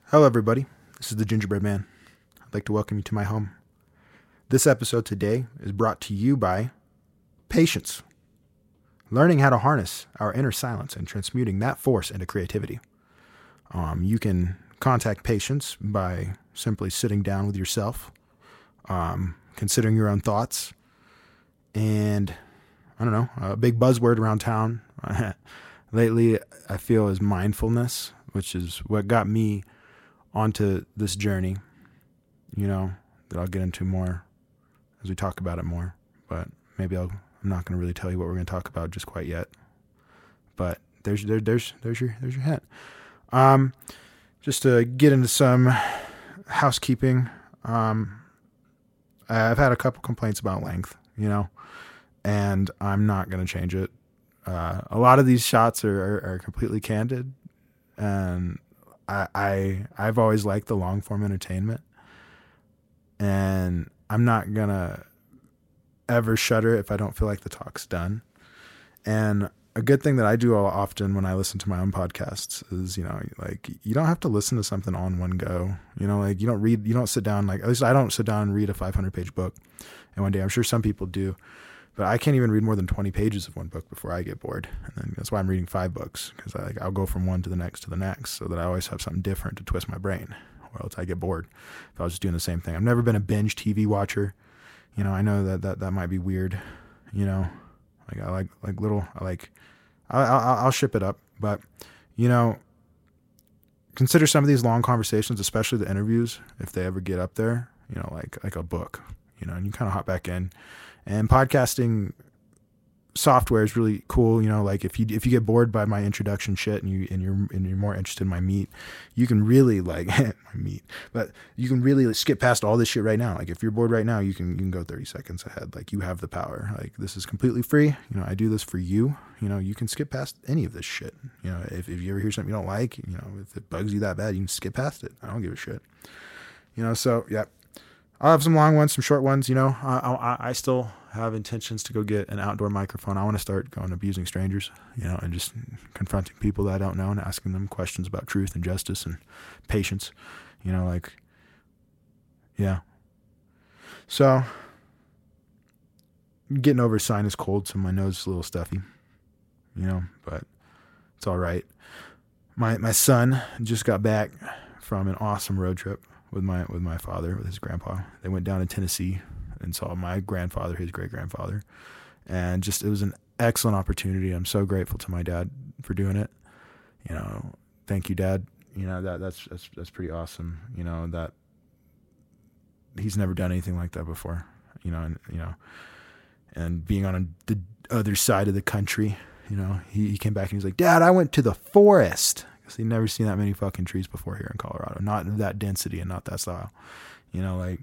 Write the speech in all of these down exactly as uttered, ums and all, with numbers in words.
Hello, everybody. This is the Gingerbread Man. I'd like to welcome you to my home. This episode today is brought to you by patience. Learning how to harness our inner silence and transmuting that force into creativity. Um, you can contact patience by simply sitting down with yourself, um, considering your own thoughts, and I don't know, a big buzzword around town lately I feel is mindfulness, which is what got me onto this journey, you know, that I'll get into more as we talk about it more, but maybe I'll, I'm not going to really tell you what we're going to talk about just quite yet, but there's, there, there's, there's your, there's your hint. Um, just to get into some housekeeping. Um, I've had a couple complaints about length, you know, and I'm not going to change it. Uh, a lot of these shots are, are, are completely candid, and I, I, I've always liked the long form entertainment, and I'm not gonna ever shudder if I don't feel like the talk's done. And a good thing that I do often when I listen to my own podcasts is, you know, like you don't have to listen to something on one go, you know, like you don't read, you don't sit down, like at least I don't sit down and read a five hundred page book in one day. I'm sure some people do. But I can't even read more than twenty pages of one book before I get bored. And then that's why I'm reading five books, because I, like, I'll go from one to the next to the next so that I always have something different to twist my brain, or else I get bored if I was just doing the same thing. I've never been a binge T V watcher. You know, I know that that, that might be weird, you know, like I like, like little, I like, I, I, I'll ship it up. But, you know, consider some of these long conversations, especially the interviews, if they ever get up there, you know, like, like a book, you know, and you kind of hop back in. And podcasting software is really cool. You know, like if you, if you get bored by my introduction shit and you, and you're, and you're more interested in my meat, you can really like my meat, but you can really skip past all this shit right now. Like if you're bored right now, you can, you can go thirty seconds ahead. Like you have the power. Like this is completely free. You know, I do this for you. You know, you can skip past any of this shit. You know, if, if you ever hear something you don't like, you know, if it bugs you that bad, you can skip past it. I don't give a shit. You know, so yeah. I'll have some long ones, some short ones, you know. I, I, I still have intentions to go get an outdoor microphone. I want to start going abusing strangers, you know, and just confronting people that I don't know and asking them questions about truth and justice and patience, you know, like, yeah. So, getting over sinus cold, so my nose is a little stuffy, you know, but it's all right. My my son just got back from an awesome road trip with my with my father, with his grandpa. They went down to Tennessee and saw my grandfather, his great-grandfather. And just, it was an excellent opportunity. I'm so grateful to my dad for doing it. You know, thank you, Dad. You know, that that's that's that's pretty awesome. You know, that he's never done anything like that before. You know, and you know, and being on a, the other side of the country, you know, he, he came back and he's like, Dad, I went to the forest. Because he'd never seen that many fucking trees before here in Colorado. Not that density and not that style. You know, like,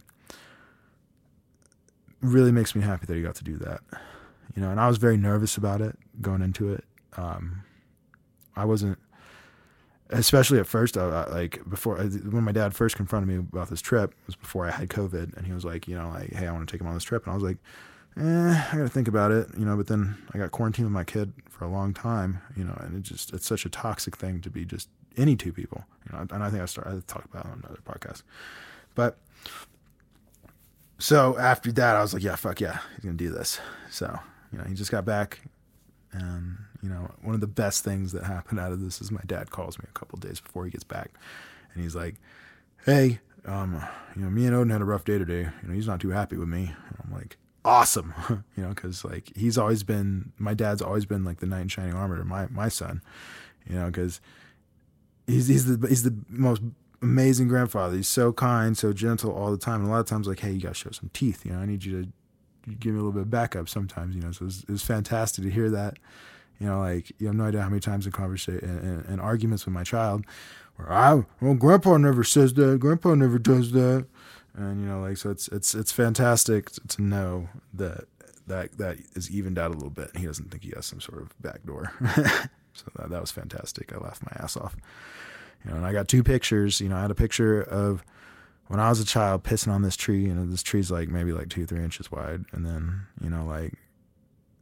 really makes me happy that he got to do that. You know, and I was very nervous about it going into it. Um, I wasn't, especially at first, I, I, like, before, when my dad first confronted me about this trip, it was before I had COVID. And he was like, you know, like, hey, I want to take him on this trip. And I was like, eh, I got to think about it, you know, but then I got quarantined with my kid for a long time, you know, and it just, it's such a toxic thing to be just any two people, you know, and I think I started, I talked about it on another podcast, but so after that, I was like, yeah, fuck yeah, he's going to do this. So, you know, he just got back, and, you know, one of the best things that happened out of this is my dad calls me a couple of days before he gets back, and he's like, hey, um, you know, me and Odin had a rough day today, you know, he's not too happy with me. And I'm like, awesome. You know, because like he's always been, my dad's always been like the knight in shining armor to my my son, you know, because he's he's the he's the most amazing grandfather. He's so kind, so gentle all the time, and a lot of times like, hey, you gotta show some teeth, you know, I need you to give me a little bit of backup sometimes, you know. So it was, it was fantastic to hear that. You know, like, you have no idea how many times in conversation and, and arguments with my child where I, well, Grandpa never says that, Grandpa never does that. And, you know, like, so it's, it's, it's fantastic to know that, that, that is evened out a little bit. And he doesn't think he has some sort of back door. So that, that was fantastic. I laughed my ass off, you know, and I got two pictures. You know, I had a picture of when I was a child pissing on this tree, you know, this tree's like maybe like two, three inches wide. And then, you know, like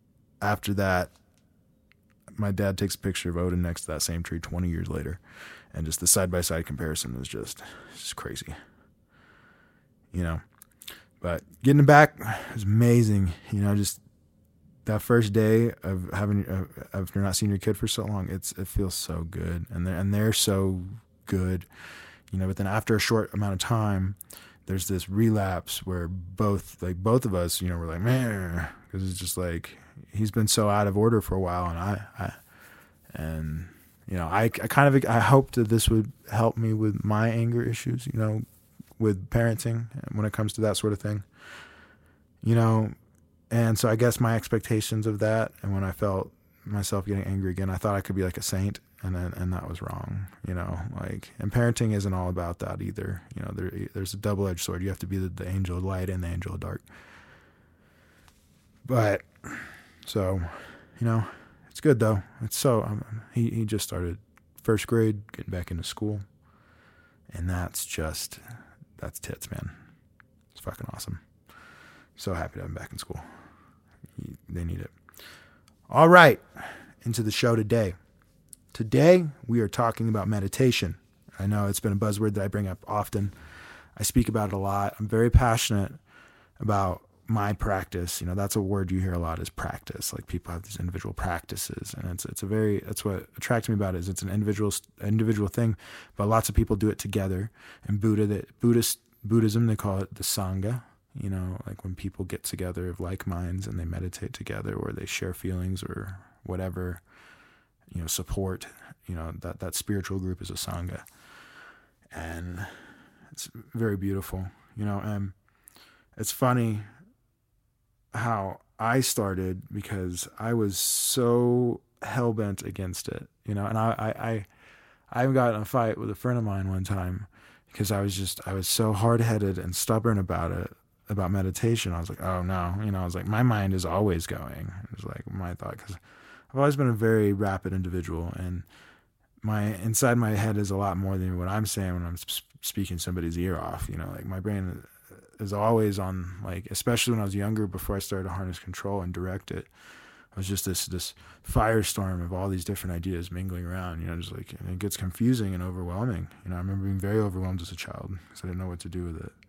after that, my dad takes a picture of Odin next to that same tree twenty years later. And just the side-by-side comparison was just, just crazy, you know. But getting it back was amazing, you know. Just that first day of having of, of not seeing your kid for so long, it's it feels so good, and they're and they're so good, you know. But then after a short amount of time, there's this relapse where both like both of us, you know, we're like, man, because it's just like he's been so out of order for a while, and I, I and. You know, I, I kind of, I hoped that this would help me with my anger issues, you know, with parenting when it comes to that sort of thing, you know. And so I guess my expectations of that, and when I felt myself getting angry again, I thought I could be like a saint, and then, and that was wrong, you know, like, and parenting isn't all about that either. You know, there, there's a double-edged sword. You have to be the, the angel of light and the angel of dark. But so, you know, it's good though. It's so um, he he just started first grade, getting back into school, and that's just that's tits, man. It's fucking awesome. So happy to have him back in school. He, they need it. All right, into the show today. Today we are talking about meditation. I know it's been a buzzword that I bring up often. I speak about it a lot. I'm very passionate about my practice. You know, that's a word you hear a lot, is practice. Like, people have these individual practices, and it's it's a very that's what attracts me about it, is it's an individual individual thing, but lots of people do it together. And Buddha, that Buddhist Buddhism, they call it the Sangha. You know, like when people get together of like minds and they meditate together, or they share feelings or whatever, you know, support. You know, that that spiritual group is a Sangha, and it's very beautiful. You know, and it's funny how I started, because I was so hell-bent against it, you know, and I, I, I got in a fight with a friend of mine one time because I was just, I was so hard-headed and stubborn about it, about meditation. I was like, oh no, you know, I was like, my mind is always going. It was like my thought, because I've always been a very rapid individual, and my, inside my head is a lot more than what I'm saying when I'm speaking somebody's ear off, you know, like my brain is always on, like, especially when I was younger, before I started to harness control and direct it, it was just this this firestorm of all these different ideas mingling around, you know, just like, and it gets confusing and overwhelming. You know, I remember being very overwhelmed as a child because I didn't know what to do with it.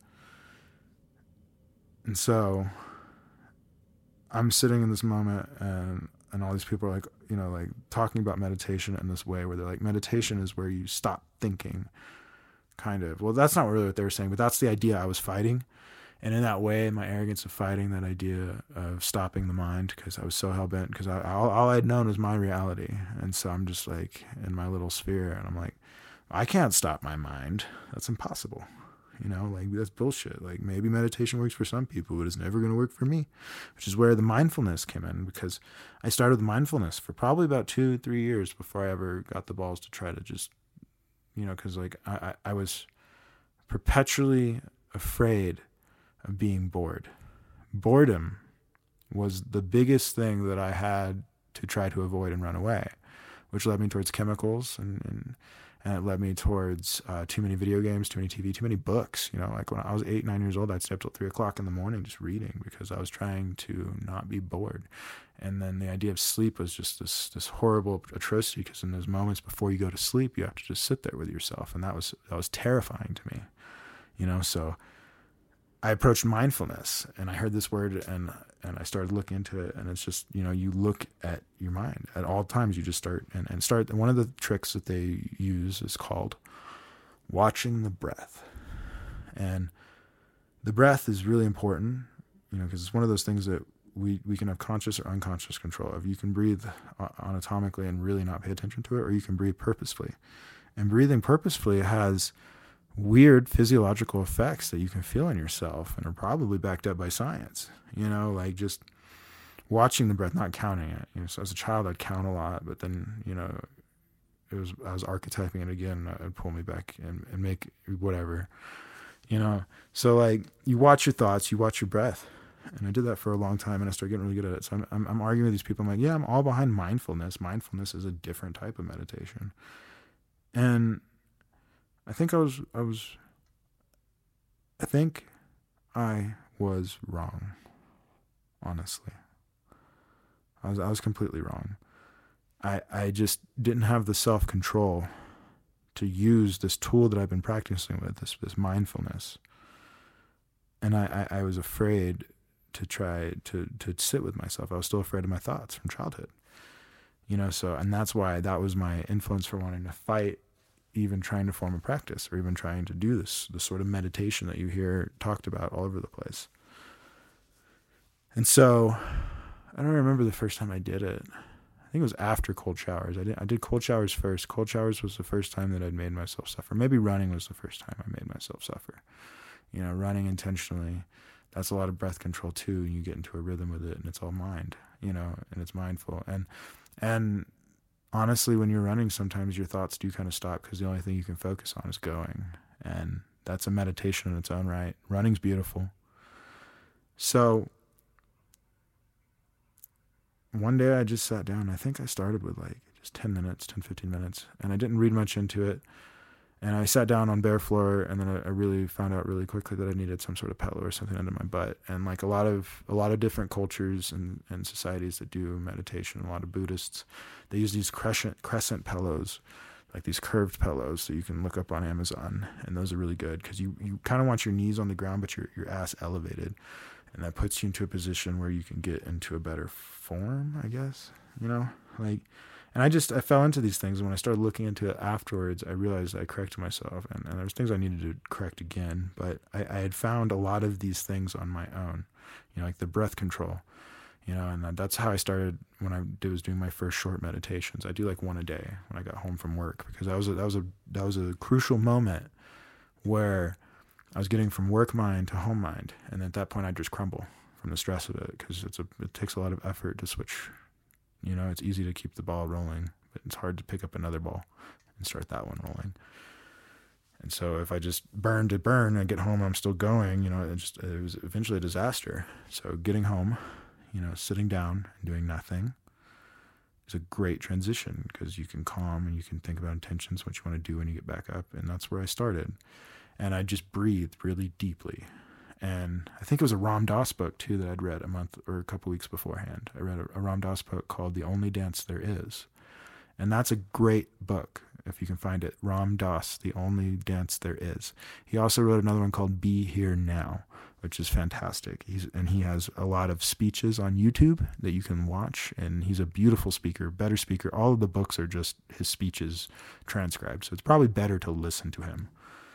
And so I'm sitting in this moment, and and all these people are like, you know, like talking about meditation in this way where they're like, meditation is where you stop thinking, kind of. Well, that's not really what they were saying, but that's the idea I was fighting. And in that way, my arrogance of fighting that idea of stopping the mind, because I was so hell-bent, because I, all, all I'd known was my reality. And so I'm just like in my little sphere, and I'm like, I can't stop my mind. That's impossible. You know, like, that's bullshit. Like, maybe meditation works for some people, but it's never going to work for me, which is where the mindfulness came in, because I started with mindfulness for probably about two, three years before I ever got the balls to try to just, you know, because like I, I, I was perpetually afraid of being bored. Boredom was the biggest thing that I had to try to avoid and run away, which led me towards chemicals, and, and, and it led me towards uh, too many video games, too many T V, too many books. You know, like when I was eight, nine years old, I'd stay up till three o'clock in the morning just reading, because I was trying to not be bored. And then the idea of sleep was just this this horrible atrocity, because in those moments before you go to sleep, you have to just sit there with yourself, and that was that was terrifying to me. You know, so I approached mindfulness, and I heard this word, and and I started looking into it, and it's just, you know, you look at your mind at all times. You just start and, and start. And one of the tricks that they use is called watching the breath, and the breath is really important, you know, because it's one of those things that we we can have conscious or unconscious control of. You can breathe anatomically and really not pay attention to it, or you can breathe purposefully. And breathing purposefully has weird physiological effects that you can feel in yourself, and are probably backed up by science. You know, like just watching the breath, not counting it. You know, so as a child, I'd count a lot, but then, you know, it was I was archetyping it again. It'd pull me back and, and make whatever. You know, so like you watch your thoughts, you watch your breath, and I did that for a long time, and I started getting really good at it. So I'm I'm, I'm arguing with these people. I'm like, yeah, I'm all behind mindfulness. Mindfulness is a different type of meditation, and I think I was, I was, I think I was wrong, honestly. I was, I was completely wrong. I, I just didn't have the self-control to use this tool that I've been practicing with, this this mindfulness. And I, I, I was afraid to try to, to sit with myself. I was still afraid of my thoughts from childhood. You know, so, and that's why that was my influence for wanting to fight, even trying to form a practice, or even trying to do this, the sort of meditation that you hear talked about all over the place. And so I don't remember the first time I did it. I think it was after cold showers. I did, I did cold showers first. Cold showers was the first time that I'd made myself suffer. Maybe running was the first time I made myself suffer. You know, running intentionally, that's a lot of breath control too. You get into a rhythm with it, and it's all mind, you know, and it's mindful. And, and honestly, when you're running, sometimes your thoughts do kind of stop, because the only thing you can focus on is going. And that's a meditation in its own right. Running's beautiful. So one day I just sat down. I think I started with like just ten minutes, ten, fifteen minutes, and I didn't read much into it. And I sat down on bare floor, and then I, I really found out really quickly that I needed some sort of pillow or something under my butt. And like a lot of a lot of different cultures and, and societies that do meditation, a lot of Buddhists, they use these crescent crescent pillows, like these curved pillows that you can look up on Amazon, and those are really good because you, you kind of want your knees on the ground, but your your ass elevated. And that puts you into a position where you can get into a better form, I guess, you know, like, and I just, I fell into these things. And when I started looking into it afterwards, I realized I corrected myself, and, and there was things I needed to correct again, but I, I had found a lot of these things on my own, you know, like the breath control, you know, and that's how I started when I was doing my first short meditations. I do like one a day when I got home from work, because that was a, that was a, that was a crucial moment where I was getting from work mind to home mind, and at that point I'd just crumble from the stress of it, because it's a it takes a lot of effort to switch. You know, it's easy to keep the ball rolling, but it's hard to pick up another ball and start that one rolling. And so if I just burn to burn and get home, I'm still going. You know, it just it was eventually a disaster. So getting home, you know, sitting down and doing nothing is a great transition, because you can calm and you can think about intentions, what you want to do when you get back up, and that's where I started. And I just breathed really deeply. And I think it was a Ram Dass book too that I'd read a month or a couple weeks beforehand. I read a, a Ram Dass book called The Only Dance There Is. And that's a great book, if you can find it. Ram Dass, The Only Dance There Is. He also wrote another one called Be Here Now, which is fantastic. He's and he has a lot of speeches on YouTube that you can watch. And he's a beautiful speaker, better speaker. All of the books are just his speeches transcribed. So it's probably better to listen to him.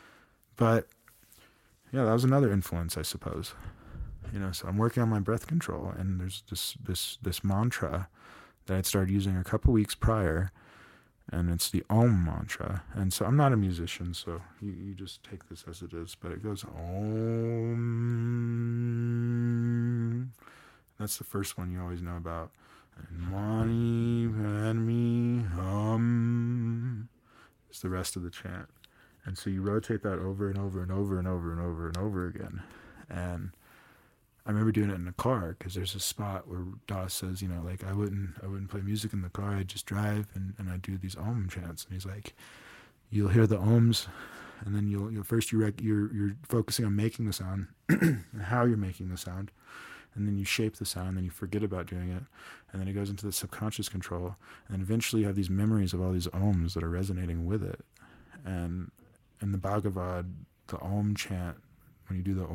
But yeah, that was another influence, I suppose. You know, so I'm working on my breath control, and there's this this this mantra that I'd started using a couple weeks prior, and it's the Om mantra. And so I'm not a musician, so you, you just take this as it is, but it goes Om. That's the first one you always know about. And Mani Padme Hum is the rest of the chant. And so you rotate that over and over and over and over and over and over again. And I remember doing it in the car, because there's a spot where Dass says, you know, like I wouldn't I wouldn't play music in the car. I'd just drive and, and I'd do these Om chants. And he's like, you'll hear the Oms, and then you'll you'll first you rec- you're you're focusing on making the sound and how you're making the sound. And then you shape the sound, then you forget about doing it. And then it goes into the subconscious control. And then eventually you have these memories of all these Oms that are resonating with it. And in the Bhagavad, the Om chant, when you do the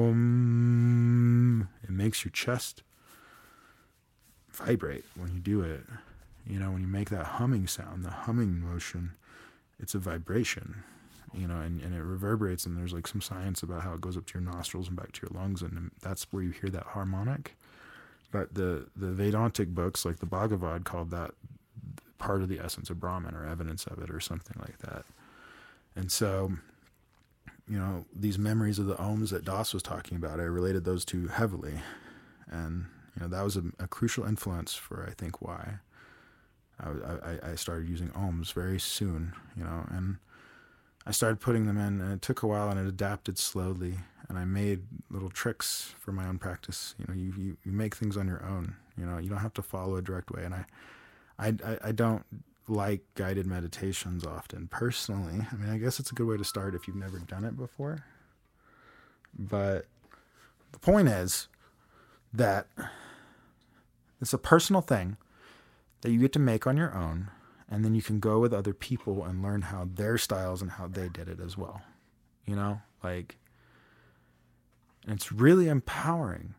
Om, it makes your chest vibrate when you do it. You know, when you make that humming sound, the humming motion, it's a vibration, you know, and, and it reverberates, and there's like some science about how it goes up to your nostrils and back to your lungs, and that's where you hear that harmonic. But the, the Vedantic books, like the Bhagavad, called that part of the essence of Brahman, or evidence of it, or something like that. And so, you know, these memories of the Oms that Dass was talking about, I related those two heavily. And, you know, that was a, a crucial influence for, I think, why I, I, I started using Oms very soon, you know, and I started putting them in, and it took a while, and it adapted slowly. And I made little tricks for my own practice. You know, you, you, you make things on your own, you know, you don't have to follow a direct way. And I, I, I, I don't like guided meditations often, personally. I mean, I guess it's a good way to start if you've never done it before. But the point is that it's a personal thing that you get to make on your own, And then you can go with other people and learn how their styles and how they did it as well. You know, like, and it's really empowering.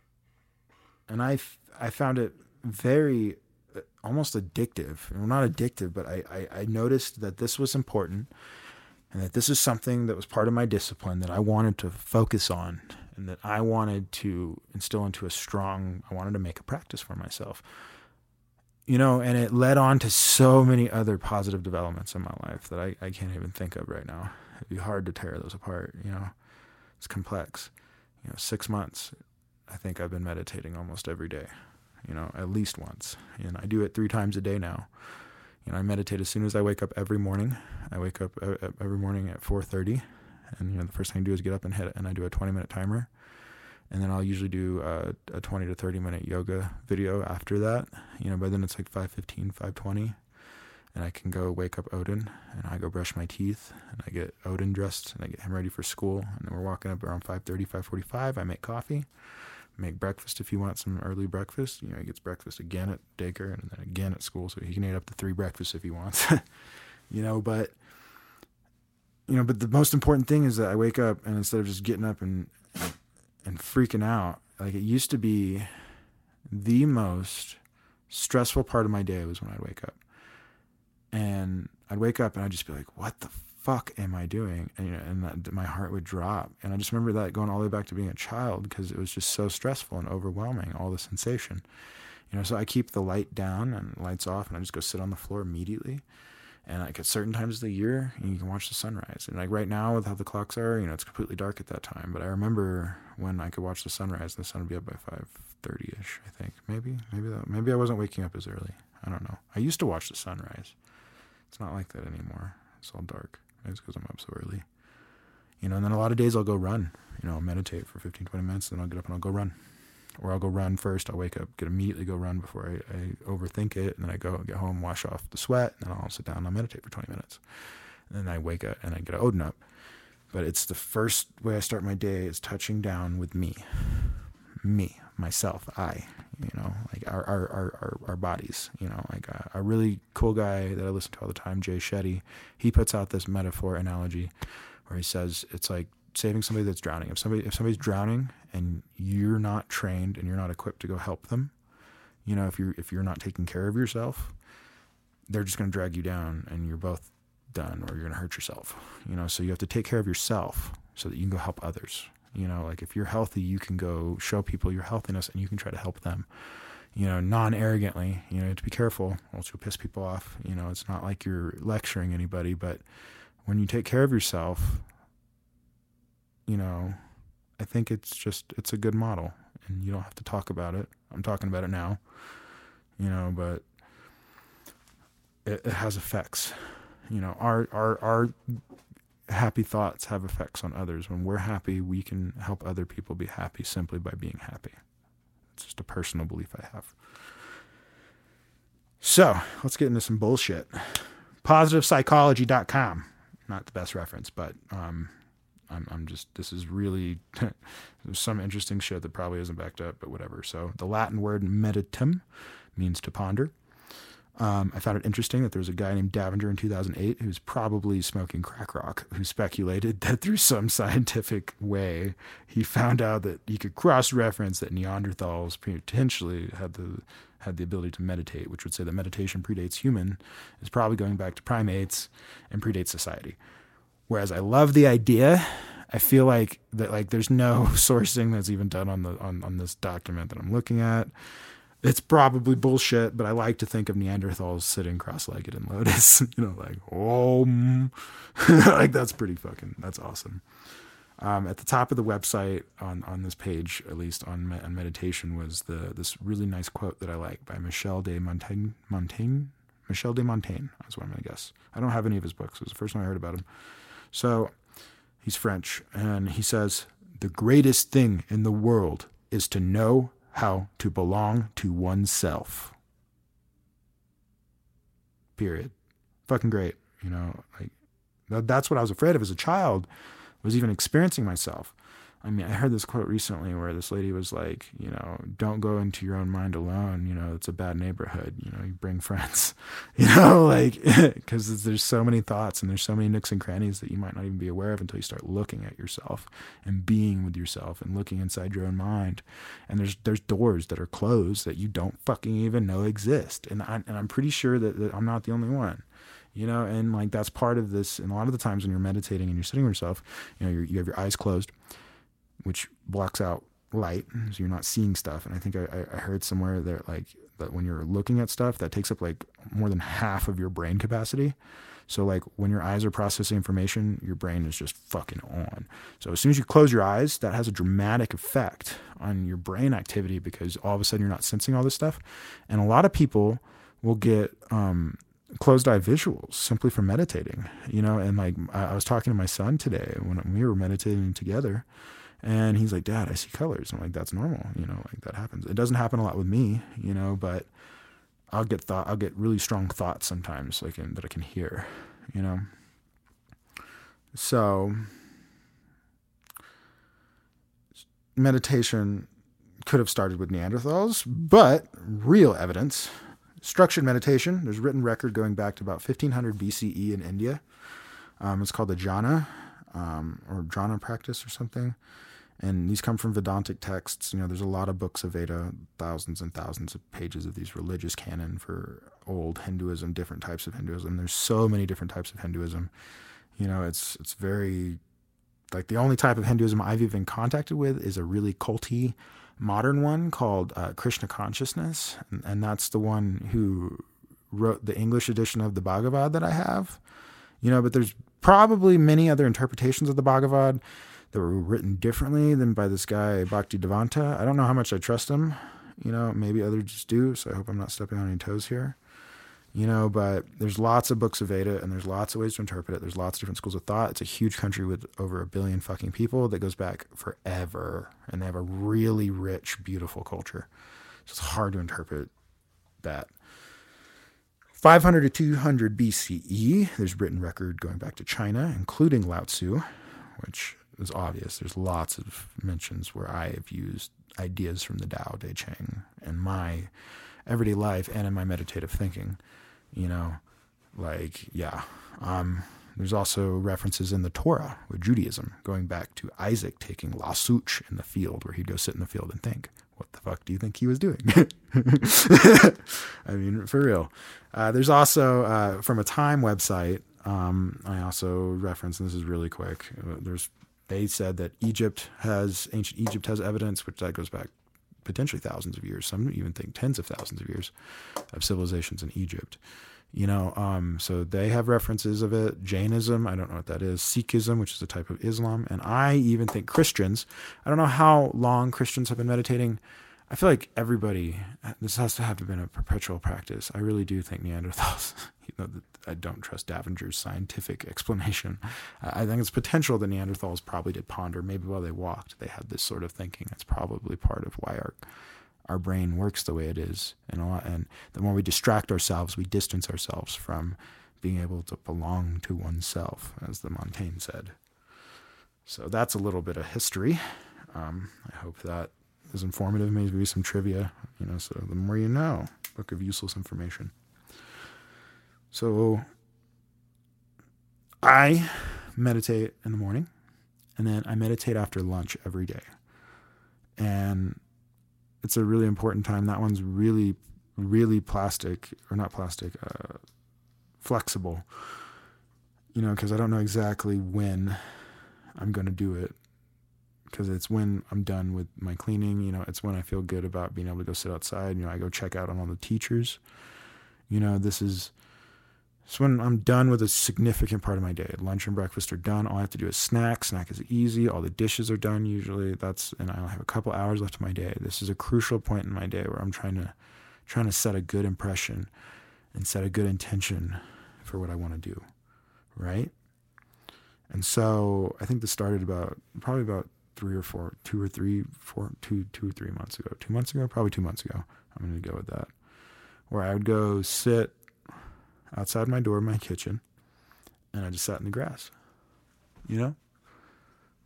And I, I found it very, almost addictive. Well, not addictive, but I, I, I noticed that this was important and that this is something that was part of my discipline that I wanted to focus on and that I wanted to instill into a strong, I wanted to make a practice for myself. You know, and it led on to so many other positive developments in my life that I, I can't even think of right now. It'd be hard to tear those apart, you know. It's complex. You know, six months, I think I've been meditating almost every day, you know, at least once. And I do it three times a day now. You know, I meditate as soon as I wake up every morning. I wake up every morning at four thirty. And, you know, the first thing I do is get up and hit it. And I do a twenty-minute timer. And then I'll usually do a, a twenty to thirty minute yoga video after that. You know, by then it's like five fifteen, five twenty. And I can go wake up Odin, and I go brush my teeth, and I get Odin dressed, and I get him ready for school. And then we're walking up around five thirty, five forty-five. I make coffee, make breakfast if you want some early breakfast. You know, he gets breakfast again at daycare and then again at school, so he can eat up to three breakfasts if he wants. You know, but, you know, but the most important thing is that I wake up, and instead of just getting up and and freaking out, like it used to be the most stressful part of my day was when I'd wake up. And I'd wake up and I'd just be like, what the fuck am I doing? And, you know, and that, my heart would drop. And I just remember that going all the way back to being a child because it was just so stressful and overwhelming, all the sensation. You know, so I keep the light down and lights off, and I just go sit on the floor immediately. And like at certain times of the year, you can watch the sunrise. And like right now with how the clocks are, you know, it's completely dark at that time. But I remember when I could watch the sunrise, and the sun would be up by five thirty-ish, I think. Maybe, maybe that, maybe I wasn't waking up as early. I don't know. I used to watch the sunrise. It's not like that anymore. It's all dark. Maybe it's because I'm up so early. You know, and then a lot of days I'll go run. You know, I'll meditate for fifteen, twenty minutes, then I'll get up and I'll go run. Or I'll go run first. I'll wake up, get immediately go run before I, I overthink it. And then I go get home, wash off the sweat, and then I'll sit down and I'll meditate for twenty minutes. And then I wake up and I get Odin up. But it's the first way I start my day is touching down with me. Me, myself, I, you know, like our our, our, our, our bodies, you know, like a, a really cool guy that I listen to all the time, Jay Shetty, he puts out this metaphor analogy where he says it's like saving somebody that's drowning. If somebody if somebody's drowning and you're not trained and you're not equipped to go help them, you know, if you're if you're not taking care of yourself, they're just going to drag you down and you're both done, or you're going to hurt yourself. You know, so you have to take care of yourself so that you can go help others. You know, like if you're healthy, you can go show people your healthiness and you can try to help them, you know, non-arrogantly. You know, you have to be careful, or else you'll piss people off. You know, it's not like you're lecturing anybody, but when you take care of yourself, you know, I think it's just, it's a good model, and you don't have to talk about it. I'm talking about it now, you know, but it, it has effects. You know, our, our, our happy thoughts have effects on others. When we're happy, we can help other people be happy simply by being happy. It's just a personal belief I have. So let's get into some bullshit. positive psychology dot com. Not the best reference, but, um, I'm, I'm just, this is really, there's some interesting shit that probably isn't backed up, but whatever. So the Latin word meditum means to ponder. Um, I found it interesting that there was a guy named Davinger in two thousand eight who was probably smoking crack rock, who speculated that through some scientific way, he found out that he could cross-reference that Neanderthals potentially had the had the ability to meditate, which would say that meditation predates human, is probably going back to primates and predates society. Whereas I love the idea, I feel like that like there's no sourcing that's even done on the on, on this document that I'm looking at. It's probably bullshit, but I like to think of Neanderthals sitting cross-legged in lotus, you know, like, oh, like that's pretty fucking, that's awesome. Um, at the top of the website on, on this page, at least on, on meditation, was the this really nice quote that I like by Michel de Montaigne. Montaigne? Michel de Montaigne, that's what I'm going to guess. I don't have any of his books. It was the first time I heard about him. So he's French, and he says, "The greatest thing in the world is to know how to belong to oneself." Period. Fucking great. You know, like that, that's what I was afraid of as a child, was even experiencing myself. I mean, I heard this quote recently where this lady was like, you know, don't go into your own mind alone. You know, it's a bad neighborhood. You know, you bring friends, you know, like, because there's so many thoughts and there's so many nooks and crannies that you might not even be aware of until you start looking at yourself and being with yourself and looking inside your own mind. And there's there's doors that are closed that you don't fucking even know exist. And, I, and I'm pretty sure that, that I'm not the only one. You know, and like that's part of this. And a lot of the times when you're meditating and you're sitting with yourself, you know, you're, you have your eyes closed, which blocks out light, so you're not seeing stuff. And I think I, I heard somewhere that like that when you're looking at stuff, that takes up like more than half of your brain capacity. So like when your eyes are processing information, your brain is just fucking on. So as soon as you close your eyes, that has a dramatic effect on your brain activity because all of a sudden you're not sensing all this stuff. And a lot of people will get um, closed eye visuals simply from meditating, you know. And like I, I was talking to my son today when we were meditating together. And he's like, Dad, I see colors. I'm like, that's normal. You know, like that happens. It doesn't happen a lot with me, you know, but I'll get thought, I'll get really strong thoughts sometimes like in, that I can hear, you know? So meditation could have started with Neanderthals, but real evidence, structured meditation, there's written record going back to about fifteen hundred B C E in India. Um, it's called the jhana, um, or jhana practice or something. And these come from Vedantic texts. You know, there's a lot of books of Veda, thousands and thousands of pages of these religious canon for old Hinduism, different types of Hinduism. There's so many different types of Hinduism. You know, it's it's very, like the only type of Hinduism I've even contacted with is a really culty modern one called uh, Krishna Consciousness. And, and that's the one who wrote the English edition of the Bhagavad that I have. You know, but there's probably many other interpretations of the Bhagavad that were written differently than by this guy, Bhaktivedanta. I don't know how much I trust him. You know, maybe others do, so I hope I'm not stepping on any toes here. You know, but there's lots of books of Veda, and there's lots of ways to interpret it. There's lots of different schools of thought. It's a huge country with over a billion fucking people that goes back forever, and they have a really rich, beautiful culture. So it's hard to interpret that. five hundred to two hundred B C E, there's written record going back to China, including Lao Tzu, which is obvious. There's lots of mentions where I have used ideas from the Tao Te Ching in my everyday life and in my meditative thinking, you know, like, yeah. Um, there's also references in the Torah with Judaism going back to Isaac taking Lasuch in the field where he'd go sit in the field and think, what the fuck do you think he was doing? I mean, for real. Uh, there's also, uh, from a Time website, um, I also reference, and this is really quick, uh, there's they said that Egypt has, ancient Egypt has evidence, which that goes back potentially thousands of years. Some even think tens of thousands of years of civilizations in Egypt. You know, um, so they have references of it. Jainism, I don't know what that is. Sikhism, which is a type of Islam. And I even think Christians, I don't know how long Christians have been meditating. I feel like everybody, this has to have been a perpetual practice. I really do think Neanderthals, even though I don't trust Davinger's scientific explanation. I think it's potential that Neanderthals probably did ponder. Maybe while they walked, they had this sort of thinking. That's probably part of why our our brain works the way it is. And, a lot, and the more we distract ourselves, we distance ourselves from being able to belong to oneself, as the Montaigne said. So that's a little bit of history. Um, I hope that is informative, maybe some trivia, you know, so the more you know, book of useless information. So I meditate in the morning, and then I meditate after lunch every day. And it's a really important time. That one's really, really plastic, or not plastic, uh, flexible, you know, because I don't know exactly when I'm going to do it. Because it's when I'm done with my cleaning, you know, it's when I feel good about being able to go sit outside. You know, I go check out on all the teachers. You know, this is, it's when I'm done with a significant part of my day. Lunch and breakfast are done. All I have to do is snack. Snack is easy. All the dishes are done usually. That's, and I only have a couple hours left of my day. This is a crucial point in my day where I'm trying to, trying to set a good impression and set a good intention for what I want to do. Right? And so I think this started about, probably about three or four, two or three, four, two, two or three months ago. Two months ago? Probably two months ago. I'm going to go with that. Where I would go sit outside my door in my kitchen, and I just sat in the grass, you know?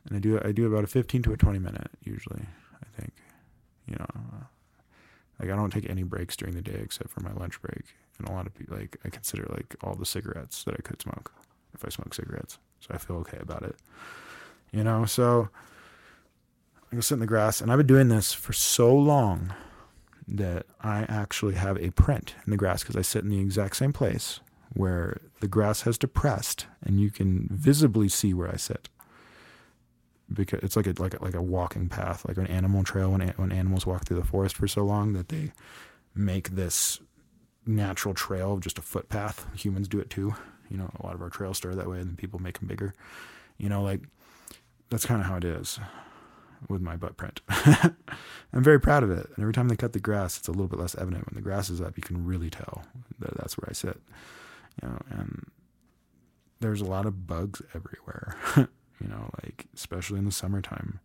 And I do I do about a fifteen to a twenty minute usually, I think. You know, like I don't take any breaks during the day except for my lunch break. And a lot of people, like, I consider like all the cigarettes that I could smoke if I smoke cigarettes. So I feel okay about it. You know, so I go sit in the grass, and I've been doing this for so long that I actually have a print in the grass because I sit in the exact same place where the grass has depressed, and you can visibly see where I sit. Because it's like a like a, like a walking path, like an animal trail when when animals walk through the forest for so long that they make this natural trail of just a footpath. Humans do it too. You know, a lot of our trails start that way, and then people make them bigger. You know, like that's kind of how it is with my butt print. I'm very proud of it. And every time they cut the grass, it's a little bit less evident. When the grass is up, you can really tell that that's where I sit. You know, and there's a lot of bugs everywhere. You know, like especially in the summertime.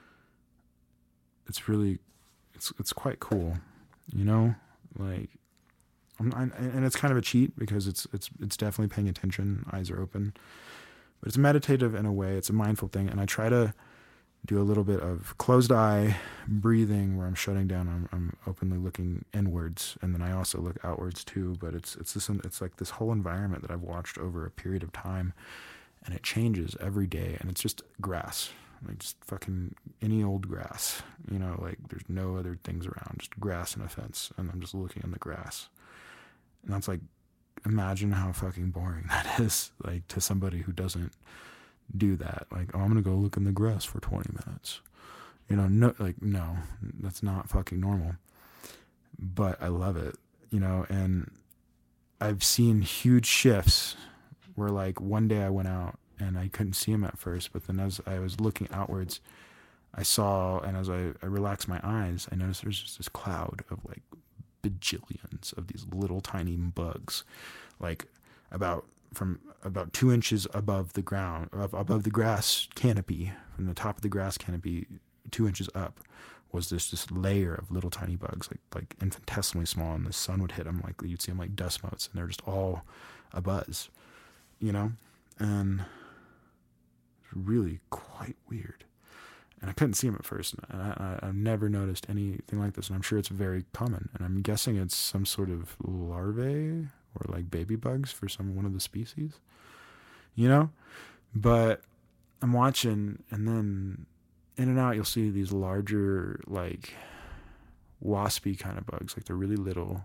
It's really, it's it's quite cool. You know, like, I'm, I, and it's kind of a cheat because it's it's it's definitely paying attention. Eyes are open, but it's meditative in a way. It's a mindful thing, and I try to do a little bit of closed eye breathing where I'm shutting down. I'm, I'm openly looking inwards, and then I also look outwards too. But it's it's this it's like this whole environment that I've watched over a period of time. And it changes every day, and it's just grass, like just fucking any old grass, you know, like there's no other things around, just grass and a fence, and I'm just looking in the grass. And that's like, imagine how fucking boring that is, like to somebody who doesn't do that. Like, oh, I'm gonna go look in the grass for twenty minutes, you know, no, like, no, that's not fucking normal, but I love it, you know, and I've seen huge shifts where like one day I went out and I couldn't see him at first, but then as I was looking outwards, I saw, and as I, I relaxed my eyes, I noticed there's just this cloud of like bajillions of these little tiny bugs, like about from about two inches above the ground, above the grass canopy, from the top of the grass canopy, two inches up, was this this layer of little tiny bugs, like like infinitesimally small, and the sun would hit them, like you'd see them like dust motes, and they're just all abuzz. You know, and it's really quite weird. And I couldn't see him at first. And I, I, I've never noticed anything like this, and I'm sure it's very common. And I'm guessing it's some sort of larvae or like baby bugs for some one of the species, you know. But I'm watching, and then in and out you'll see these larger, like waspy kind of bugs, like they're really little.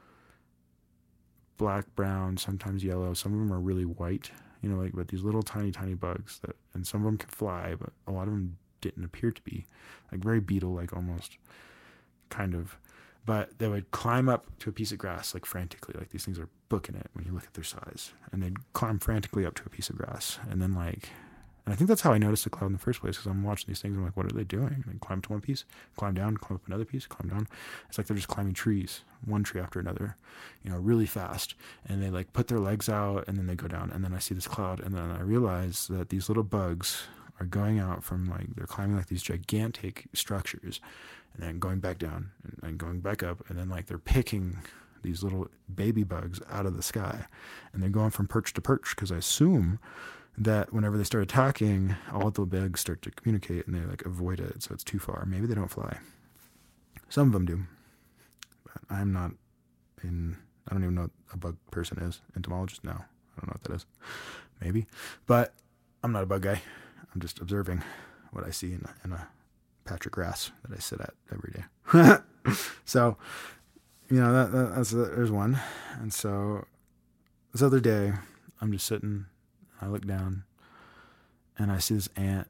Black, brown, sometimes yellow. Some of them are really white, you know, like, but these little tiny, tiny bugs that, and some of them can fly, but a lot of them didn't appear to be, like very beetle-like almost, kind of, but they would climb up to a piece of grass, like frantically, like these things are booking it when you look at their size, and they'd climb frantically up to a piece of grass, and then like, and I think that's how I noticed the cloud in the first place, because I'm watching these things, I'm like, what are they doing? And they climb to one piece, climb down, climb up another piece, climb down. It's like they're just climbing trees, one tree after another, you know, really fast. And they like put their legs out, and then they go down. And then I see this cloud, and then I realize that these little bugs are going out from like, they're climbing like these gigantic structures, and then going back down, and, and going back up, and then like they're picking these little baby bugs out of the sky. And they're going from perch to perch, because I assume that whenever they start attacking, all the bugs start to communicate, and they like avoid it, so it's too far. Maybe they don't fly. Some of them do. But I'm not in, I don't even know what a bug person is. Entomologist? No. I don't know what that is. Maybe. But I'm not a bug guy. I'm just observing what I see in a, in a patch of grass that I sit at every day. So, you know, that, that that's, there's one. And so this other day, I'm just sitting, I look down, and I see this ant,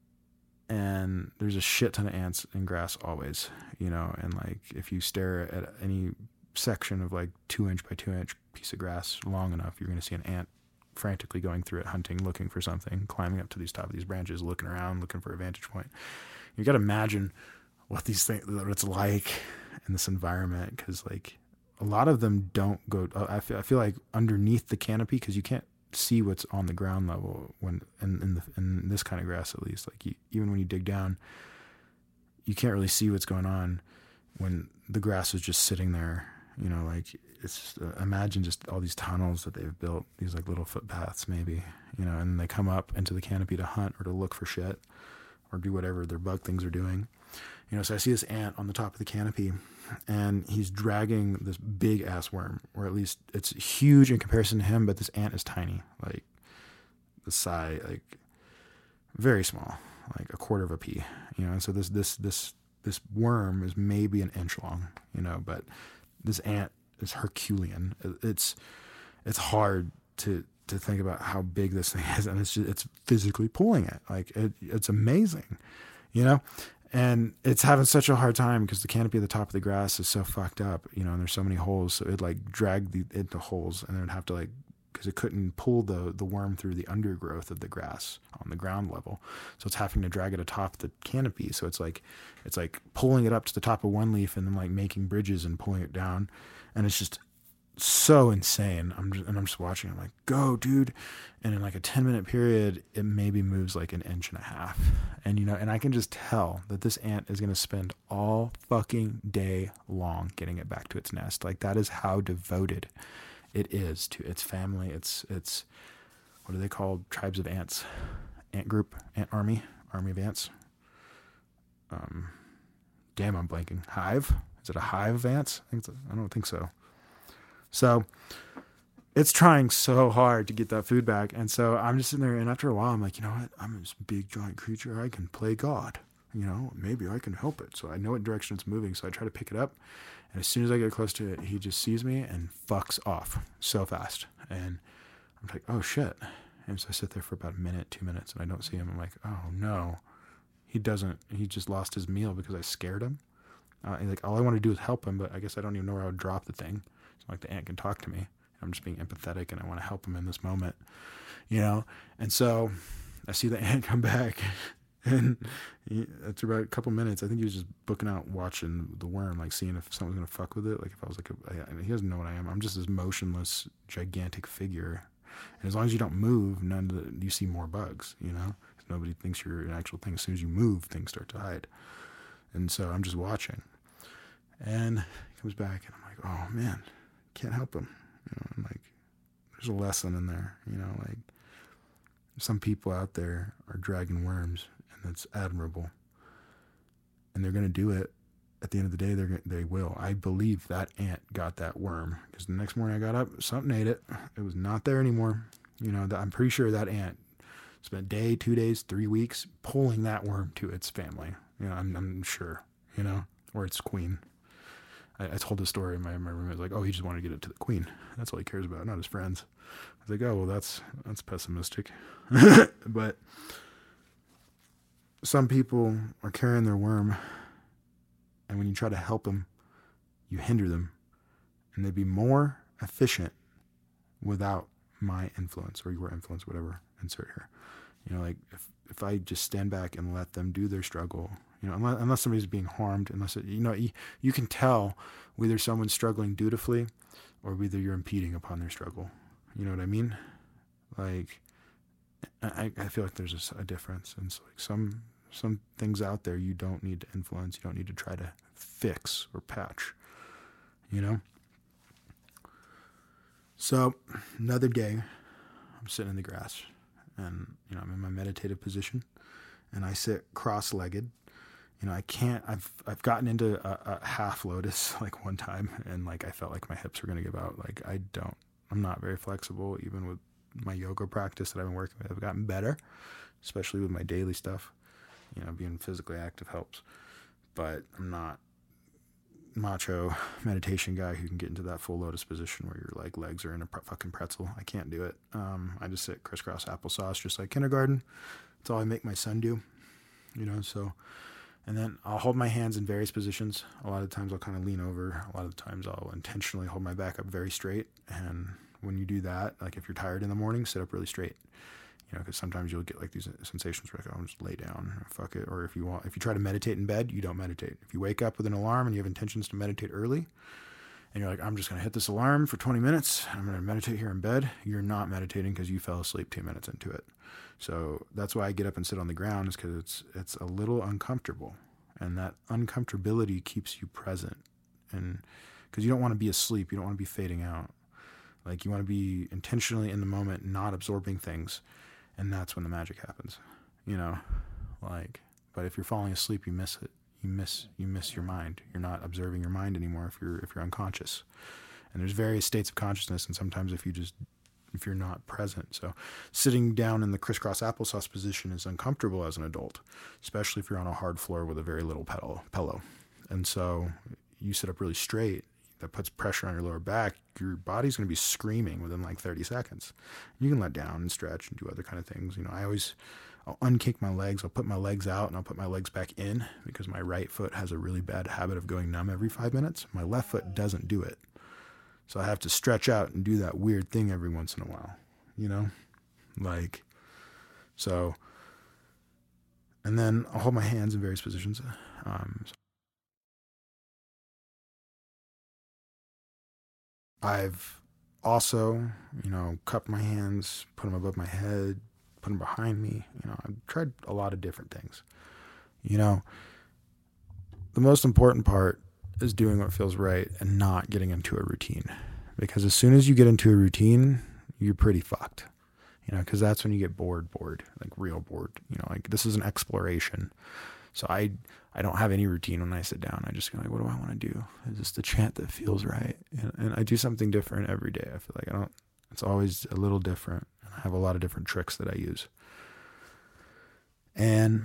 and there's a shit ton of ants in grass always, you know, and like if you stare at any section of like two inch by two inch piece of grass long enough, you're going to see an ant frantically going through it, hunting, looking for something, climbing up to these top of these branches, looking around, looking for a vantage point. You got to imagine what these things, what it's like in this environment, because like a lot of them don't go, I feel, I feel like underneath the canopy, because you can't see what's on the ground level when in in, the, in this kind of grass, at least, like you, even when you dig down, you can't really see what's going on when the grass is just sitting there, you know, like it's just, uh, imagine just all these tunnels that they've built, these like little footpaths maybe, you know, and they come up into the canopy to hunt or to look for shit or do whatever their bug things are doing. You know, so I see this ant on the top of the canopy, and he's dragging this big ass worm, or at least it's huge in comparison to him, but this ant is tiny, like the size, like very small, like a quarter of a pea, you know. And so this this this this worm is maybe an inch long, you know, but this ant is Herculean. It's it's hard to to think about how big this thing is, and it's just, it's physically pulling it. Like it, it's amazing, you know. And it's having such a hard time because the canopy at the top of the grass is so fucked up, you know, and there's so many holes. So it like dragged the, into holes, and then it'd have to like, because it couldn't pull the, the worm through the undergrowth of the grass on the ground level. So it's having to drag it atop the canopy. So it's like, it's like pulling it up to the top of one leaf and then like making bridges and pulling it down. And it's just so insane. I'm just, and I'm just watching. I'm like, go, dude. And in like a ten minute period, it maybe moves like an inch and a half. And, you know, and I can just tell that this ant is going to spend all fucking day long getting it back to its nest. Like that is how devoted it is to its family. It's, it's, what are they called? Tribes of ants, ant group, ant army, army of ants. Um, damn, I'm blanking. Hive? Is it a hive of ants? I, think it's a, I don't think so. So it's trying so hard to get that food back. And so I'm just sitting there, and after a while, I'm like, you know what? I'm this big giant creature. I can play God. You know, maybe I can help it. So I know what direction it's moving. So I try to pick it up. And as soon as I get close to it, he just sees me and fucks off so fast. And I'm like, oh shit. And so I sit there for about a minute, two minutes, and I don't see him. I'm like, oh no. He doesn't, he just lost his meal because I scared him. Uh, and like, all I want to do is help him, but I guess I don't even know where I would drop the thing. It's like the ant can talk to me. I'm just being empathetic, and I want to help him in this moment, you know? And so I see the ant come back, and he, after about a couple minutes, I think he was just booking out watching the worm, like seeing if someone was going to fuck with it. Like if I was like, a, I, he doesn't know what I am. I'm just this motionless, gigantic figure. And as long as you don't move, none of the, you see more bugs, you know? Nobody thinks you're an actual thing. As soon as you move, things start to hide. And so I'm just watching. And he comes back, and I'm like, oh man, can't help him. You know, I'm like, there's a lesson in there, you know, like some people out there are dragging worms, and that's admirable. And they're going to do it. At the end of the day, they're gonna, they will. I believe that ant got that worm, because the next morning I got up, something ate it. It was not there anymore. You know, I'm pretty sure that ant spent a day, two days, three weeks pulling that worm to its family. You know, I'm, I'm sure, you know, or its queen. I, I told the story, and my, my roommate was like, oh, he just wanted to get it to the queen. That's all he cares about, not his friends. I was like, oh, well, that's, that's pessimistic. But some people are carrying their worm, and when you try to help them, you hinder them, and they'd be more efficient without my influence or your influence, whatever, insert here. You know, like if, if I just stand back and let them do their struggle, you know, unless, unless somebody's being harmed, unless, it, you know, you, you can tell whether someone's struggling dutifully or whether you're impeding upon their struggle. You know what I mean? Like, I, I feel like there's a, a difference. And so like some, some things out there you don't need to influence, you don't need to try to fix or patch, you know? So another day, I'm sitting in the grass, and, you know, I'm in my meditative position, and I sit cross-legged. You know, I can't, I've, I've gotten into a, a half lotus like one time, and like, I felt like my hips were going to give out. Like I don't, I'm not very flexible, even with my yoga practice that I've been working with. I've gotten better, especially with my daily stuff. You know, being physically active helps, but I'm not macho meditation guy who can get into that full lotus position where your like legs are in a pre- fucking pretzel. I can't do it. Um, I just sit crisscross applesauce, just like kindergarten. That's all I make my son do, you know, so, and then I'll hold my hands in various positions. A lot of times I'll kind of lean over. A lot of times I'll intentionally hold my back up very straight. And when you do that, like if you're tired in the morning, sit up really straight. You know, because sometimes you'll get like these sensations where like, oh, I'll just lay down, fuck it. Or if you want, if you try to meditate in bed, you don't meditate. If you wake up with an alarm and you have intentions to meditate early, and you're like, I'm just going to hit this alarm for twenty minutes, I'm going to meditate here in bed, you're not meditating because you fell asleep two minutes into it. So that's why I get up and sit on the ground, is because it's it's a little uncomfortable, and that uncomfortability keeps you present. And because you don't want to be asleep. You don't want to be fading out. Like, you want to be intentionally in the moment, not absorbing things. And that's when the magic happens, you know, like, but if you're falling asleep, you miss it. You miss, you miss your mind. You're not observing your mind anymore if you're, if you're unconscious. And there's various states of consciousness. And sometimes if you just, if you're not present. So sitting down in the crisscross applesauce position is uncomfortable as an adult, especially if you're on a hard floor with a very little pedal, pillow. And so you sit up really straight. That puts pressure on your lower back. Your body's going to be screaming within like thirty seconds. You can let down and stretch and do other kind of things. You know, I always, I'll unkick my legs. I'll put my legs out and I'll put my legs back in, because my right foot has a really bad habit of going numb every five minutes. My left foot doesn't do it. So I have to stretch out and do that weird thing every once in a while, you know, like, so, and then I'll hold my hands in various positions. Um, I've also, you know, cupped my hands, put them above my head, put them behind me. You know, I've tried a lot of different things. You know, the most important part is doing what feels right and not getting into a routine. Because as soon as you get into a routine, you're pretty fucked. You know, because that's when you get bored, bored, like real bored. You know, like, this is an exploration. So I I don't have any routine when I sit down. I just go like, what do I want to do? It's just the chant that feels right. And, and I do something different every day. I feel like I don't, it's always a little different. And I have a lot of different tricks that I use. And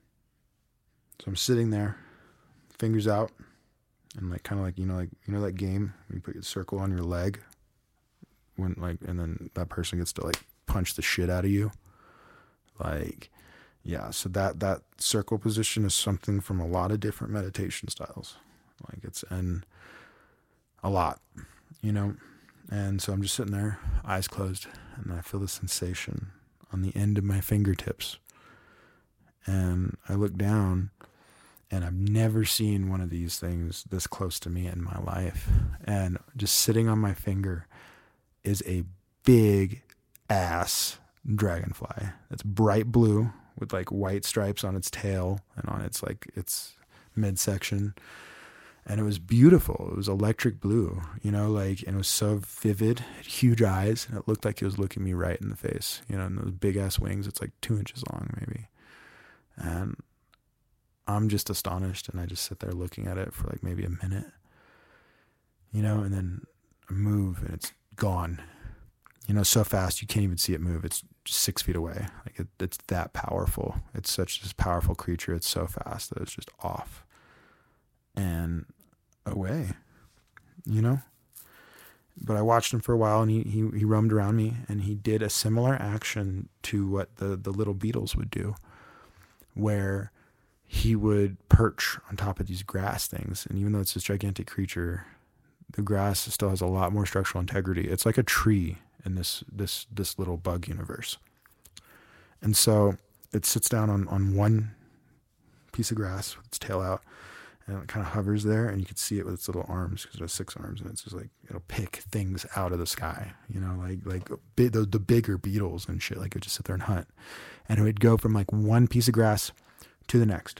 so I'm sitting there, fingers out, and like, kind of like, you know, like, you know, that game where you put your circle on your leg when like, and then that person gets to like punch the shit out of you. Like, yeah, so that, that circle position is something from a lot of different meditation styles. Like, it's, and a lot, you know? And so I'm just sitting there, eyes closed, and I feel the sensation on the end of my fingertips. And I look down, and I've never seen one of these things this close to me in my life. And just sitting on my finger is a big ass dragonfly. It's bright blue with like white stripes on its tail and on its like its midsection. And it was beautiful. It was electric blue, you know, like, and it was so vivid, it had huge eyes, and it looked like it was looking me right in the face, you know, and those big ass wings, it's like two inches long maybe. And I'm just astonished, and I just sit there looking at it for like maybe a minute, you know, and then I move and it's gone, you know, so fast you can't even see it move. It's just six feet away. Like, it, it's that powerful. It's such this powerful creature. It's so fast that it's just off and away, you know. But I watched him for a while, and he he he roamed around me, and he did a similar action to what the the little beetles would do, where he would perch on top of these grass things. And even though it's this gigantic creature, the grass still has a lot more structural integrity. It's like a tree in this this this little bug universe. And so it sits down on, on one piece of grass with its tail out, and it kind of hovers there, and you can see it with its little arms, because it has six arms, and it's just like, it'll pick things out of the sky, you know, like like the, the bigger beetles and shit. Like, it would just sit there and hunt. And it would go from like one piece of grass to the next,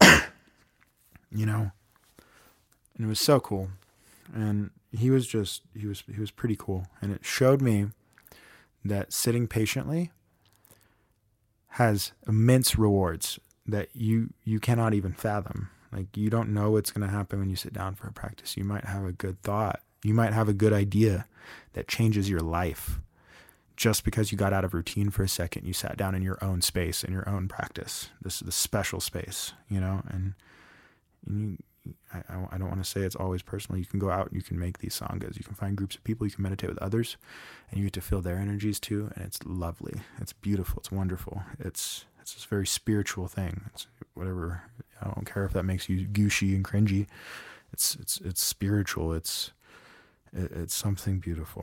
you know, and it was so cool. And he was just, he was, he was pretty cool. And it showed me that sitting patiently has immense rewards that you, you cannot even fathom. Like, you don't know what's going to happen when you sit down for a practice. You might have a good thought. You might have a good idea that changes your life just because you got out of routine for a second. You sat down in your own space, in your own practice. This is the special space, you know, and you, I, I don't want to say it's always personal. You can go out and you can make these sanghas. You can find groups of people. You can meditate with others, and you get to feel their energies too. And it's lovely. It's beautiful. It's wonderful. It's it's this very spiritual thing. It's whatever. I don't care if that makes you gushy and cringy. It's it's it's spiritual. It's it, it's something beautiful.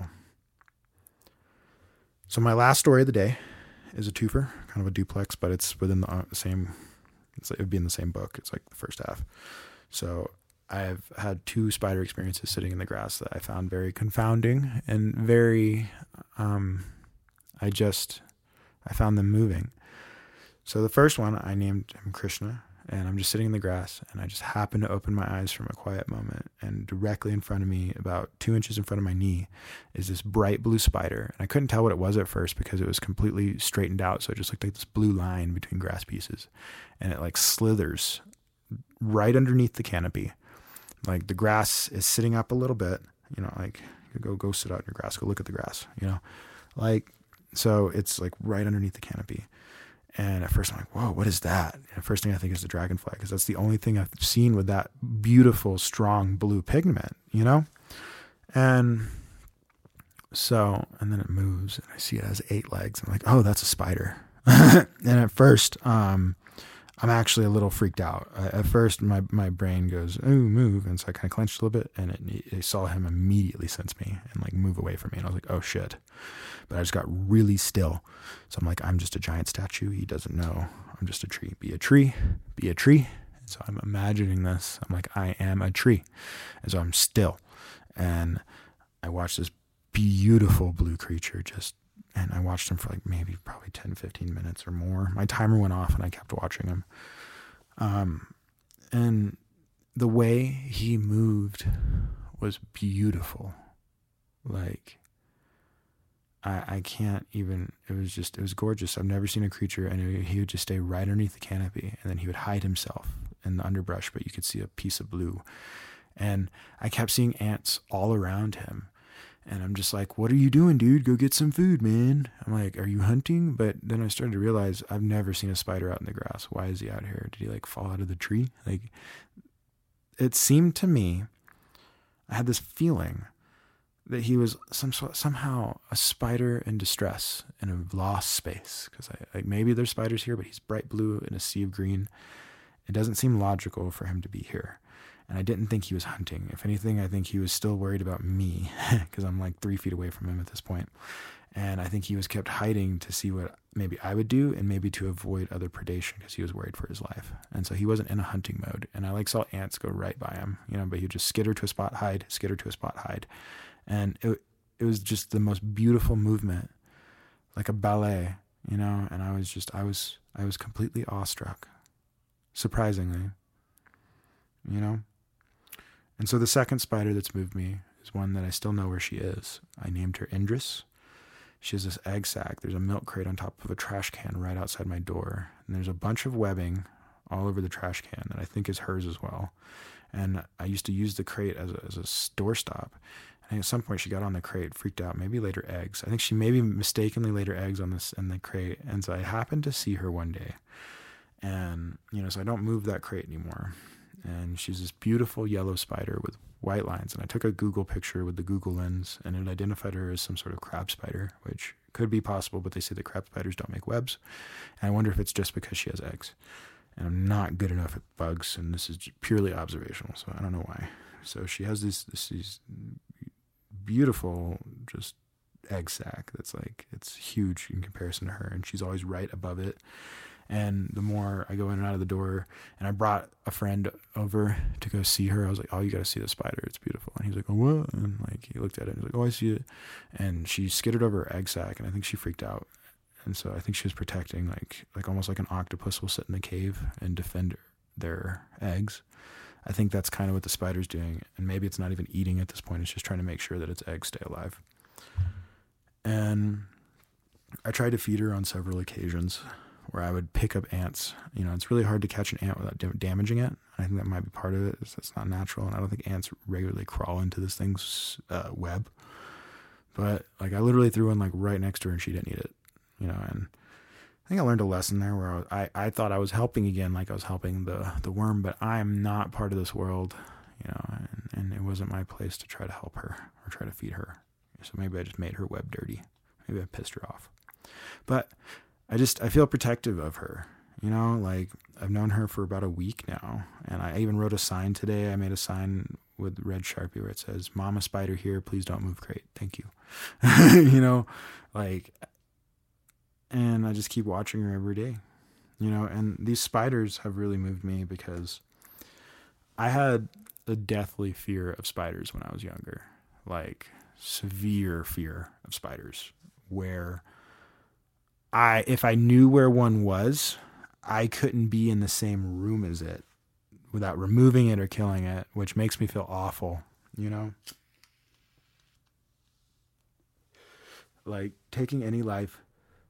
So my last story of the day is a twofer, kind of a duplex, but it's within the same. It's, it would be in the same book. It's like the first half. So I've had two spider experiences sitting in the grass that I found very confounding and very, um, I just, I found them moving. So the first one, I named him Krishna, and I'm just sitting in the grass, and I just happen to open my eyes from a quiet moment, and directly in front of me, about two inches in front of my knee, is this bright blue spider. And I couldn't tell what it was at first because it was completely straightened out, so it just looked like this blue line between grass pieces, and it like slithers right underneath the canopy. Like the grass is sitting up a little bit, you know, like you go go sit out in your grass, go look at the grass, you know, like, so it's like right underneath the canopy. And at first I'm like, whoa, what is that? And the first thing I think is the dragonfly, because that's the only thing I've seen with that beautiful, strong blue pigment, you know? And so, and then it moves, and I see it has eight legs. I'm like, oh, that's a spider. And at first, um, I'm actually a little freaked out. Uh, at first, my, my brain goes, ooh, move. And so I kind of clenched a little bit, and it, it saw him immediately sense me and like move away from me. And I was like, oh shit. But I just got really still. So I'm like, I'm just a giant statue. He doesn't know. I'm just a tree. Be a tree. Be a tree. And so I'm imagining this. I'm like, I am a tree. And so I'm still. And I watched this beautiful blue creature just, and I watched him for like maybe probably ten, fifteen minutes or more. My timer went off and I kept watching him. Um, and the way he moved was beautiful. Like, I, I can't even, it was just, it was gorgeous. I've never seen a creature, and he would just stay right underneath the canopy, and then he would hide himself in the underbrush, but you could see a piece of blue. And I kept seeing ants all around him. And I'm just like, what are you doing, dude? Go get some food, man. I'm like, are you hunting? But then I started to realize I've never seen a spider out in the grass. Why is he out here? Did he like fall out of the tree? Like, it seemed to me, I had this feeling that he was some somehow a spider in distress in a lost space. Because I like maybe there's spiders here, but he's bright blue in a sea of green. It doesn't seem logical for him to be here. And I didn't think he was hunting. If anything, I think he was still worried about me, because I'm like three feet away from him at this point. And I think he was kept hiding to see what maybe I would do, and maybe to avoid other predation, because he was worried for his life. And so he wasn't in a hunting mode. And I like saw ants go right by him, you know, but he'd just skitter to a spot, hide, skitter to a spot, hide. And it it was just the most beautiful movement, like a ballet, you know. And I was just, I was, I was completely awestruck, surprisingly, you know. And so the second spider that's moved me is one that I still know where she is. I named her Indris. She has this egg sac. There's a milk crate on top of a trash can right outside my door. And there's a bunch of webbing all over the trash can that I think is hers as well. And I used to use the crate as a, as a doorstop. And at some point she got on the crate, freaked out, maybe laid her eggs. I think she maybe mistakenly laid her eggs on this in the crate. And so I happened to see her one day. And, you know, so I don't move that crate anymore. And she's this beautiful yellow spider with white lines. And I took a Google picture with the Google lens, and it identified her as some sort of crab spider, which could be possible, but they say that crab spiders don't make webs. And I wonder if it's just because she has eggs. And I'm not good enough at bugs, and this is purely observational, so I don't know why. So she has this, this these beautiful just egg sac that's like, it's huge in comparison to her, and she's always right above it. And the more I go in and out of the door, and I brought a friend over to go see her, I was like, oh, you got to see the spider. It's beautiful. And he's like, oh, what? And like, he looked at it and he's like, oh, I see it. And she skittered over her egg sac, and I think she freaked out. And so I think she was protecting, like, like almost like an octopus will sit in the cave and defend their eggs. I think that's kind of what the spider's doing. And maybe it's not even eating at this point. It's just trying to make sure that its eggs stay alive. And I tried to feed her on several occasions, where I would pick up ants. You know, it's really hard to catch an ant without da- damaging it. I think that might be part of it. It's, it's not natural, and I don't think ants regularly crawl into this thing's uh, web. But like, I literally threw one like right next to her, and she didn't eat it. You know, and I think I learned a lesson there where I, was, I, I thought I was helping again, like I was helping the the worm, but I'm not part of this world. You know, and, and it wasn't my place to try to help her or try to feed her. So maybe I just made her web dirty. Maybe I pissed her off. But I just, I feel protective of her, you know, like I've known her for about a week now. And I even wrote a sign today. I made a sign with red Sharpie where it says, Mama Spider here, please don't move crate. Thank you. You know, like, and I just keep watching her every day, you know, and these spiders have really moved me because I had a deathly fear of spiders when I was younger, like severe fear of spiders, where I, if I knew where one was, I couldn't be in the same room as it without removing it or killing it, which makes me feel awful, you know? Like, taking any life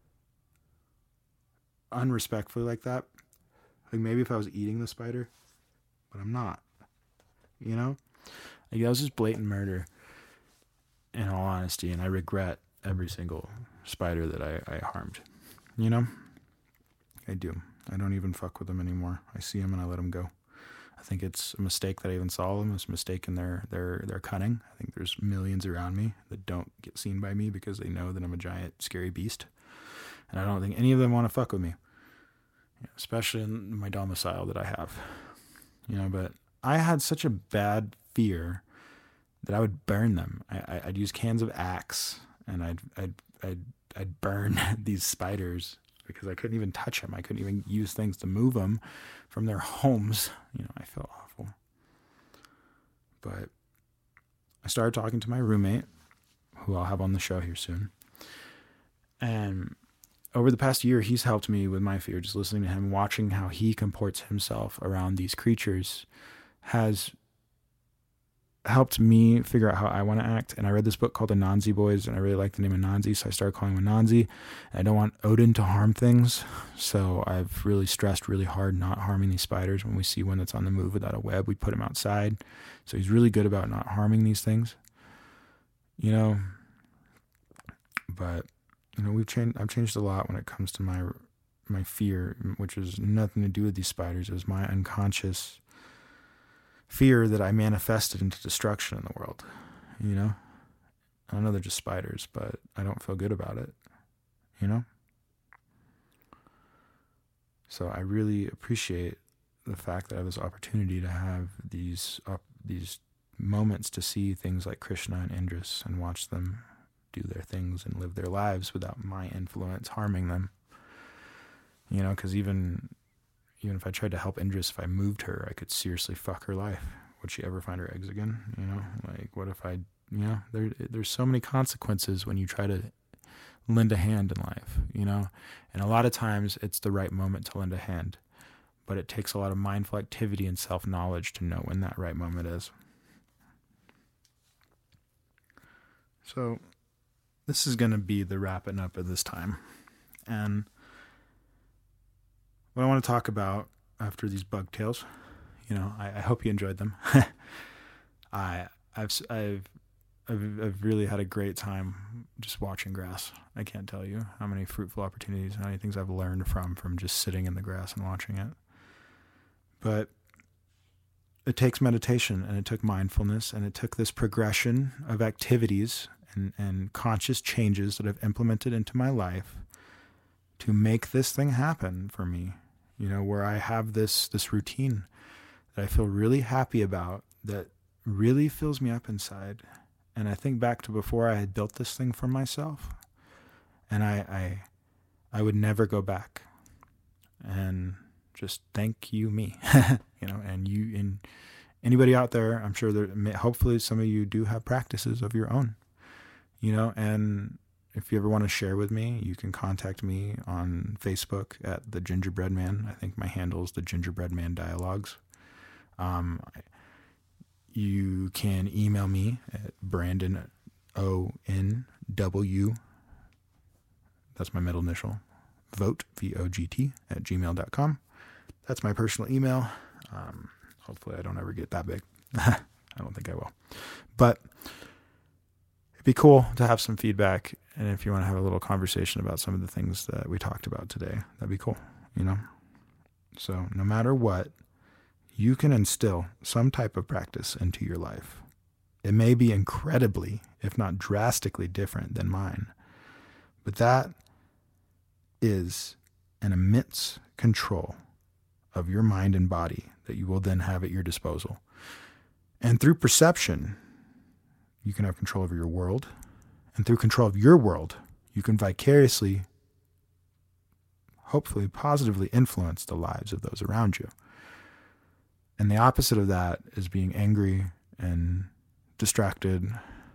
unrespectfully like that, like maybe if I was eating the spider, but I'm not, you know? Like, that was just blatant murder, in all honesty, and I regret every single spider that I, I harmed, you know? I do. I don't even fuck with them anymore. I see them and I let them go. I think it's a mistake that I even saw them. It's a mistake in their, their, their cunning. I think there's millions around me that don't get seen by me because they know that I'm a giant, scary beast. And I don't think any of them want to fuck with me, especially in my domicile that I have, you know, but I had such a bad fear that I would burn them. I, I'd use cans of Axe and I'd, I'd, I'd, I'd burn these spiders because I couldn't even touch them. I couldn't even use things to move them from their homes. You know, I felt awful. But I started talking to my roommate, who I'll have on the show here soon. And over the past year, he's helped me with my fear. Just listening to him, watching how he comports himself around these creatures has helped me figure out how I want to act. And I read this book called Anansi Boys, and I really like the name Anansi, so I started calling him Anansi. I don't want Odin to harm things, so I've really stressed really hard not harming these spiders. When we see one that's on the move without a web, we put him outside. So he's really good about not harming these things, you know. But you know, we've changed. I've changed a lot when it comes to my my fear, which has nothing to do with these spiders. It was my unconscious fear that I manifested into destruction in the world, you know? I know they're just spiders, but I don't feel good about it, you know? So I really appreciate the fact that I have this opportunity to have these uh, these moments to see things like Krishna and Indris and watch them do their things and live their lives without my influence harming them, you know? Because even... Even if I tried to help Indris, if I moved her, I could seriously fuck her life. Would she ever find her eggs again? You know, like what if I, you know, there, there's so many consequences when you try to lend a hand in life, you know, and a lot of times it's the right moment to lend a hand, but it takes a lot of mindful activity and self-knowledge to know when that right moment is. So this is going to be the wrapping up of this time. And what I want to talk about after these bug tales, you know, I, I hope you enjoyed them. I, I've, I've, I've, I've really had a great time just watching grass. I can't tell you how many fruitful opportunities, how many things I've learned from, from just sitting in the grass and watching it. But it takes meditation, and it took mindfulness, and it took this progression of activities and, and conscious changes that I've implemented into my life to make this thing happen for me. You know, where I have this this routine that I feel really happy about, that really fills me up inside. And I think back to before I had built this thing for myself, and I I, I would never go back. And just thank you, me. You know, and you and anybody out there, I'm sure there, hopefully some of you do have practices of your own. You know, and if you ever want to share with me, you can contact me on Facebook at The Gingerbread Man. I think my handle is The Gingerbread Man Dialogues. Um, you can email me at Brandon O N W, that's my middle initial, vote, V O G T, at gmail dot com. That's my personal email. Um, hopefully I don't ever get that big. I don't think I will. But it'd be cool to have some feedback. And if you want to have a little conversation about some of the things that we talked about today, that'd be cool, you know? So no matter what, you can instill some type of practice into your life. It may be incredibly, if not drastically different than mine, but that is an immense control of your mind and body that you will then have at your disposal. And through perception, you can have control over your world. And through control of your world, you can vicariously, hopefully positively influence the lives of those around you. And the opposite of that is being angry and distracted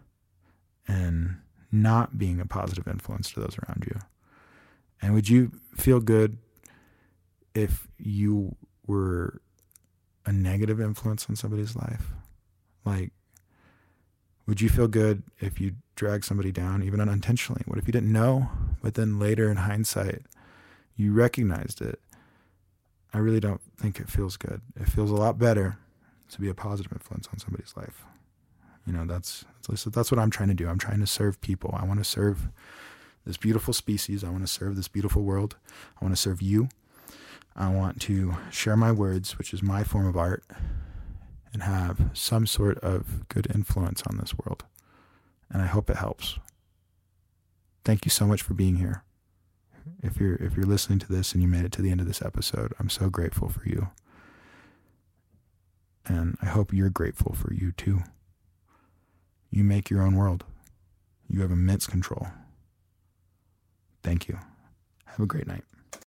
and not being a positive influence to those around you. And would you feel good if you were a negative influence on somebody's life? Like, would you feel good if you dragged somebody down, even unintentionally? What if you didn't know, but then later in hindsight, you recognized it? I really don't think it feels good. It feels a lot better to be a positive influence on somebody's life. You know, that's that's, that's what I'm trying to do. I'm trying to serve people. I want to serve this beautiful species. I want to serve this beautiful world. I want to serve you. I want to share my words, which is my form of art, and have some sort of good influence on this world. And I hope it helps. Thank you so much for being here. If you're if you're listening to this and you made it to the end of this episode, I'm so grateful for you. And I hope you're grateful for you too. You make your own world. You have immense control. Thank you. Have a great night.